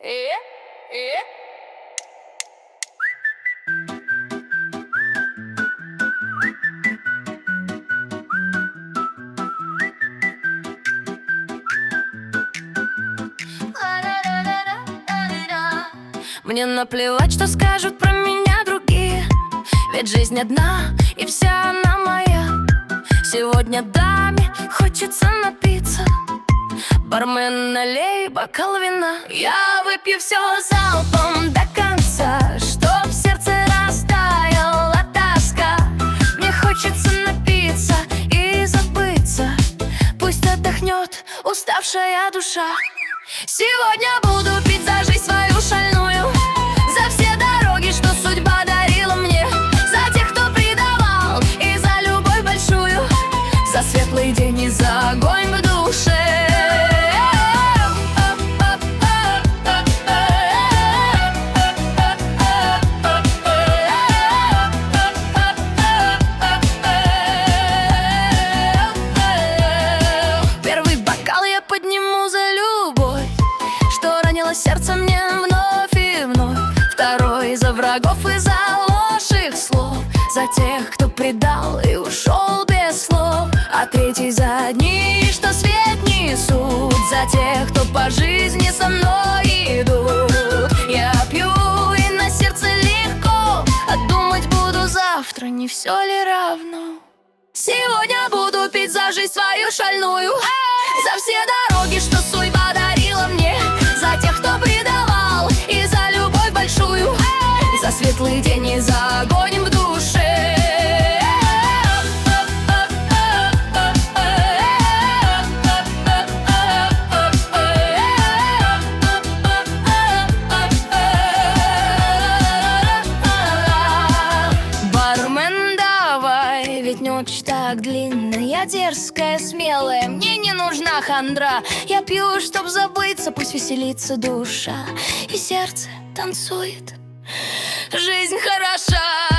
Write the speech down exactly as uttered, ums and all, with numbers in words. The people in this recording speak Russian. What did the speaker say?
Э, э. Мне наплевать, что скажут про меня другие, ведь жизнь одна, и вся она моя. Сегодня даме хочется напиться. Бармен, налей бокал вина. Я выпью все залпом до конца, чтоб в сердце растаяла тоска. Мне хочется напиться и забыться, пусть отдохнет уставшая душа. Сегодня буду пить за жизнь свою шальную, за все дороги, что судьба дарила мне, за тех, кто предавал, и за любовь большую, за светлый день и за огонь в душе. Первый бокал я подниму за любовь, что ранило сердце мне вновь и вновь. Второй за врагов и за ложь их слов, за тех, кто предал и ушел без слов. А третий за дни, что свет несут, за тех, кто по жизни со мной идут. Я пью, и на сердце легко, а думать буду завтра, не все ли равно. Сегодня буду пить за жизнь свою шальную, за все дороги, что судьба дарила мне, за тех, кто предавал, и за любовь большую, за светлый день и за огонь в душе. Бармен, давай, ведь ночь так длинная, дерзкая, смелая, мне не нужна хандра. Я пью, чтоб забыться, пусть веселится душа, и сердце танцует. Жизнь хороша.